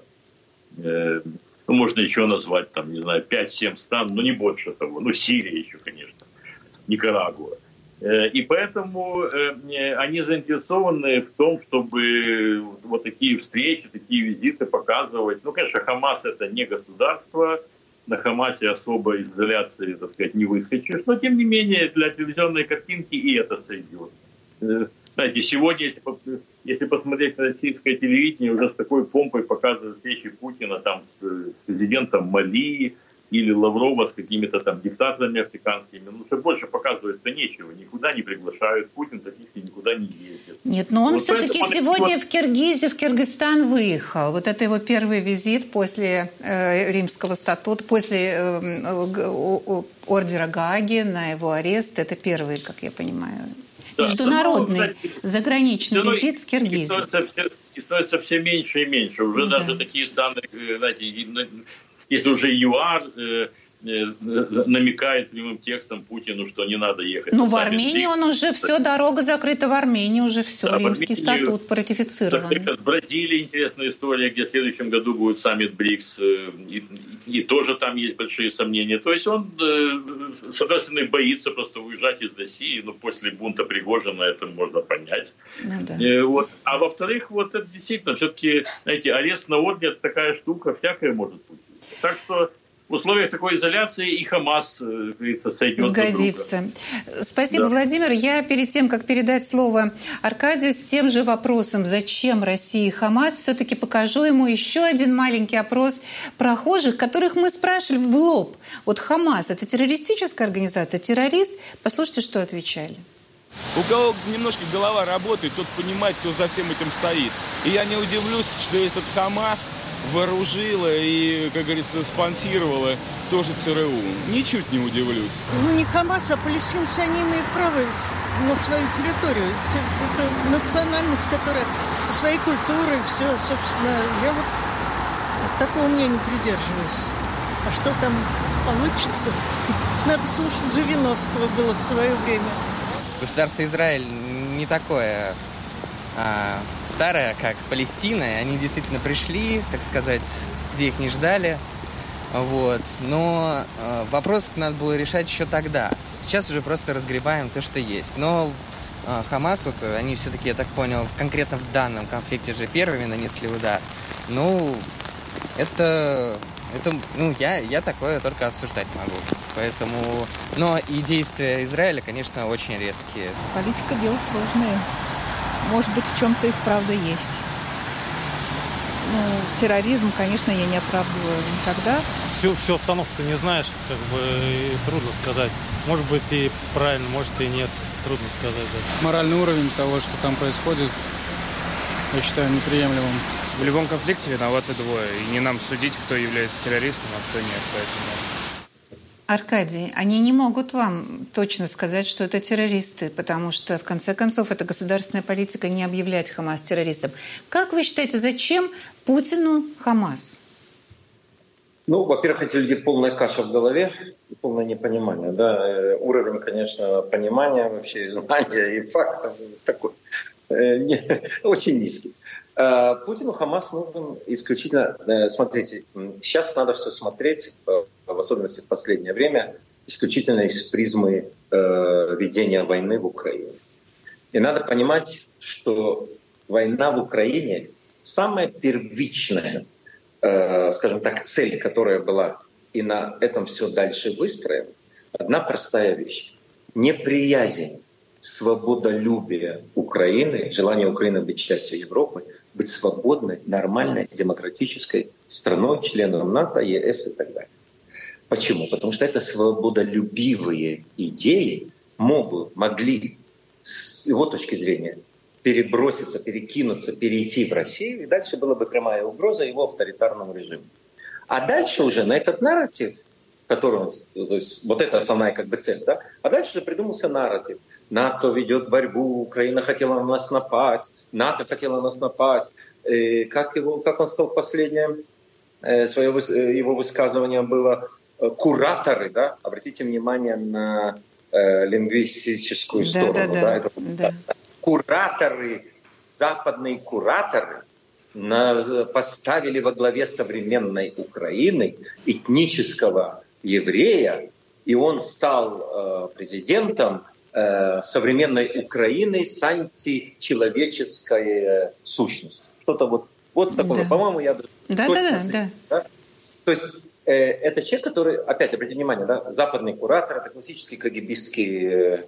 Можно еще назвать, 5-7 стран, но не больше того. Сирия еще, конечно, Никарагуа. И поэтому они заинтересованы в том, чтобы вот такие встречи, такие визиты показывать. Конечно, Хамас — это не государство, на Хамасе особой изоляции, так сказать, не выскочишь, но, тем не менее, для телевизионной картинки и это сойдет. Знаете, сегодня, если посмотреть на российское телевидение, уже с такой помпой показывают встречи Путина с президентом Мали, или Лаврова с какими-то диктаторами африканскими. Что больше показывать-то нечего. Никуда не приглашают. Путин практически никуда не ездит. Нет, но он все-таки сегодня в Киргизию, в Киргизстан выехал. Вот это его первый визит после Римского статута, после ордера Гааги на его арест. Это первый, как я понимаю, международный заграничный визит в Киргизию. их становится все меньше и меньше. Уже даже такие страны, знаете, если уже ЮАР намекает прямым текстом Путину, что не надо ехать. Ну, в Армении он уже все, дорога закрыта в Армении, уже все, да, Римский статут ратифицирован. В Бразилии интересная история, где в следующем году будет саммит БРИКС, и тоже там есть большие сомнения. То есть он, с одной стороны, боится просто уезжать из России, но после бунта Пригожина это можно понять. Ну, да. Вот. А во-вторых, вот это действительно, все-таки, знаете, арест на орден, это такая штука, всякая может быть. Так что в условиях такой изоляции и Хамас, говорится, сойдет сгодится. Спасибо, да. Владимир. Я перед тем, как передать слово Аркадию с тем же вопросом, зачем России Хамас, все-таки покажу ему еще один маленький опрос прохожих, которых мы спрашивали в лоб. Вот Хамас – это террористическая организация, террорист? Послушайте, что отвечали. У кого немножко голова работает, тот понимает, кто за всем этим стоит. И я не удивлюсь, что этот Хамас вооружила и, как говорится, спонсировала тоже ЦРУ. Ничуть не удивлюсь. Ну, не Хамас, а палестинцы, они имеют право на свою территорию. Это национальность, которая со своей культурой, все, собственно, я вот такого мнения придерживаюсь. А что там получится? Надо слушать Жириновского было в свое время. Государство Израиль не такое старое, как Палестина. Они действительно пришли, так сказать, где их не ждали. Вот. Но вопрос надо было решать еще тогда. Сейчас уже просто разгребаем то, что есть. Но Хамас, вот они все-таки, я так понял, конкретно в данном конфликте же первыми нанесли удар. Ну, это ну, я такое только осуждать могу. Поэтому, но и действия Израиля, конечно, очень резкие. Политика – дело сложное. Может быть, в чем-то их правда есть. Ну, терроризм, конечно, я не оправдываю никогда. Всю обстановку ты не знаешь, как бы трудно сказать. Может быть, и правильно, может, и нет. Трудно сказать. Да. Моральный уровень того, что там происходит, я считаю неприемлемым. В любом конфликте виноваты двое. И не нам судить, кто является террористом, а кто нет. Поэтому... Аркадий, они не могут вам точно сказать, что это террористы, потому что, в конце концов, это государственная политика не объявлять Хамас террористом. Как вы считаете, зачем Путину Хамас? Ну, во-первых, эти люди полная каша в голове и полное непонимание. Да? Уровень, конечно, понимания вообще, знания и фактов такой очень низкий. Путину Хамас нужен исключительно... Смотрите, сейчас надо все смотреть, в особенности в последнее время, исключительно из призмы ведения войны в Украине. И надо понимать, что война в Украине самая первичная, скажем так, цель, которая была, и на этом все дальше выстроена, одна простая вещь. Неприязнь, свободолюбие Украины, желание Украины быть частью Европы, быть свободной, нормальной, демократической страной, членом НАТО, ЕС и так далее. Почему? Потому что это свободолюбивые идеи могли, с его точки зрения, переброситься, перекинуться, перейти в Россию, и дальше была бы прямая угроза его авторитарному режиму. А дальше уже на этот нарратив, который он, то есть вот это основная как бы цель, да? А дальше же придумался нарратив. НАТО ведет борьбу, Украина хотела на нас напасть, НАТО хотела на нас напасть. Как он сказал, последнее его высказывание было кураторы, да? Обратите внимание на лингвистическую сторону. Да. Кураторы, западные кураторы поставили во главе современной Украины этнического еврея, и он стал президентом современной Украины с античеловеческой сущностью. Что-то вот такое. Да. По-моему, я... Да. То есть это человек, который, опять, обратите внимание, да, западный куратор, это классический КГБистский...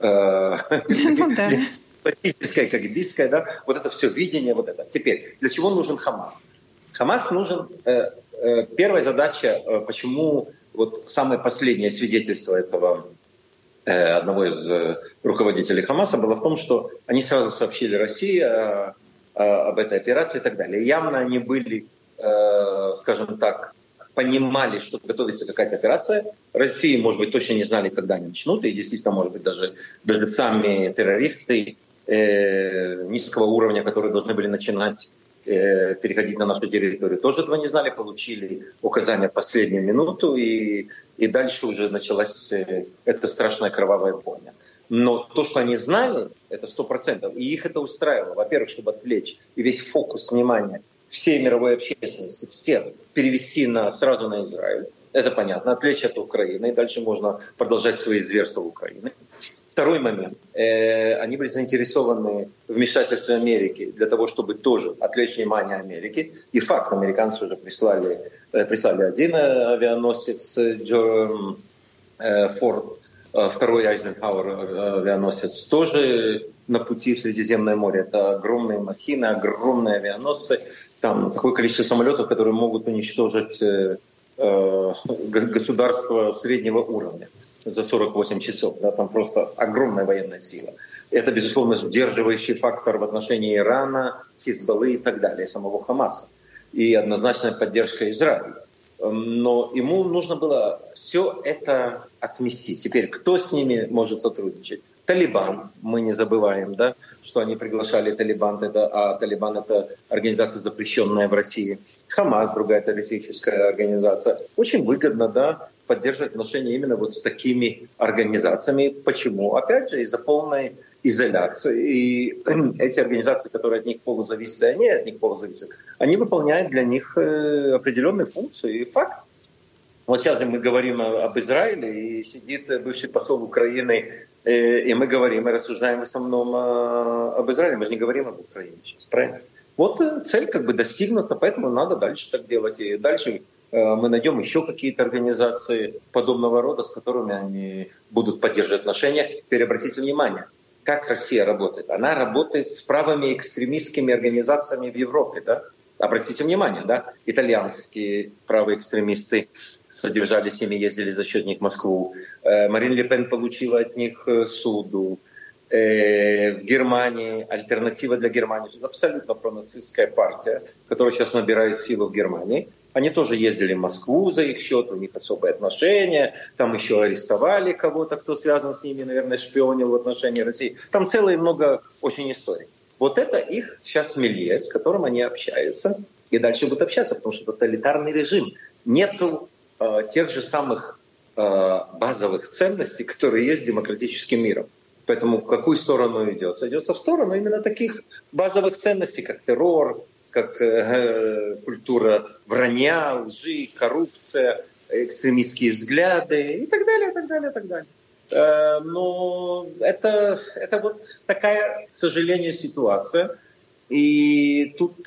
Классическое КГБистское, да, вот это все видение, вот это. Теперь, для чего нужен Хамас? Хамас нужен... Первая задача, почему вот самое последнее свидетельство этого одного из руководителей Хамаса было в том, что они сразу сообщили России об этой операции и так далее. Явно они были, скажем так, понимали, что готовится какая-то операция. России, может быть, точно не знали, когда они начнут, и действительно, может быть, даже сами террористы низкого уровня, которые должны были начинать переходить на нашу территорию, тоже этого не знали, получили указания в последнюю минуту, и дальше уже началась эта страшная кровавая бойня. Но то, что они знали, это 100%, и их это устраивало. Во-первых, чтобы отвлечь и весь фокус внимания всей мировой общественности, всех перевести сразу на Израиль. Это понятно, отвлечь от Украины, и дальше можно продолжать свои зверства в Украине. Второй момент. Они были заинтересованы в вмешательстве Америки для того, чтобы тоже отвлечь внимание Америки. И факт, американцы уже прислали один авианосец Форд, второй Айзенхауэр авианосец тоже на пути в Средиземное море. Это огромные махины, огромные авианосцы. Там такое количество самолетов, которые могут уничтожить государство среднего уровня за 48 часов. Да, там просто огромная военная сила. Это, безусловно, сдерживающий фактор в отношении Ирана, Хизбаллы и так далее, самого Хамаса. И однозначная поддержка Израиля. Но ему нужно было все это отместить. Теперь кто с ними может сотрудничать? Талибан, мы не забываем, да, что они приглашали Талибан, а Талибан — это организация, запрещенная в России. Хамас, другая террористическая организация. Очень выгодно, да, поддерживать отношения именно вот с такими организациями. Почему? Опять же, из-за полной изоляции. И эти организации, которые от них полузависят, и они от них полузависят, они выполняют для них определенные функции. И факт. Вот сейчас мы говорим об Израиле, и сидит бывший посол Украины, и мы говорим, мы рассуждаем в основном об Израиле, мы же не говорим об Украине сейчас, правильно? Вот цель как бы достигнута, поэтому надо дальше так делать. И дальше мы найдем еще какие-то организации подобного рода, с которыми они будут поддерживать отношения. Теперь обратите внимание, как Россия работает. Она работает с правыми экстремистскими организациями в Европе, да? Обратите внимание, да? Итальянские правые экстремисты содержались ими, ездили за счет них в Москву. Марин Ле Пен получила от них суду. В Германии альтернатива для Германии. Это абсолютно пронацистская партия, которая сейчас набирает силу в Германии. Они тоже ездили в Москву за их счет, у них особые отношения. Там еще арестовали кого-то, кто связан с ними, наверное, шпионил в отношении России. Там целое много очень историй. Вот это их сейчас милье, с которым они общаются. И дальше будут общаться, потому что тоталитарный режим. Нету тех же самых базовых ценностей, которые есть с демократическим миром. Поэтому в какую сторону идется? Идется в сторону именно таких базовых ценностей, как террор, как культура вранья, лжи, коррупция, экстремистские взгляды и так далее, так далее, так далее. Но это вот такая, к сожалению, ситуация. И тут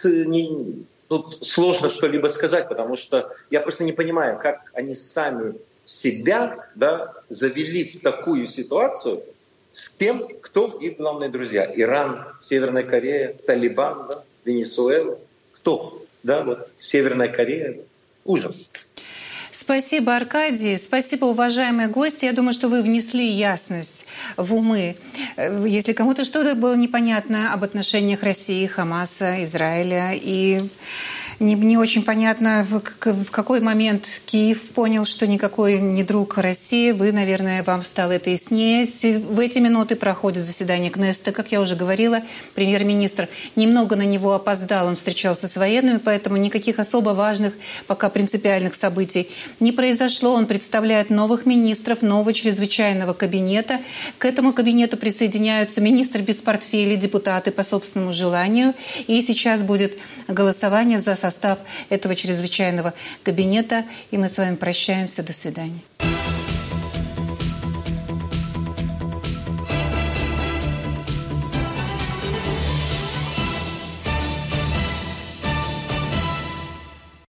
сложно что-либо сказать, потому что я просто не понимаю, как они сами себя, да, завели в такую ситуацию с тем, кто их главные друзья. Иран, Северная Корея, Талибан, да, Венесуэла. Кто? Да, вот Северная Корея. Ужас. Спасибо, Аркадий. Спасибо, уважаемые гости. Я думаю, что вы внесли ясность в умы. Если кому-то что-то было непонятно об отношениях России, Хамаса, Израиля, и не очень понятно, в какой момент Киев понял, что никакой не друг России. Вы, наверное, вам стало это яснее. В эти минуты проходит заседание Кнессета. Как я уже говорила, премьер-министр немного на него опоздал. Он встречался с военными, поэтому никаких особо важных, пока принципиальных событий не произошло. Он представляет новых министров, нового чрезвычайного кабинета. К этому кабинету присоединяются министры без портфелей, депутаты по собственному желанию. И сейчас будет голосование за состав этого чрезвычайного кабинета. И мы с вами прощаемся. До свидания.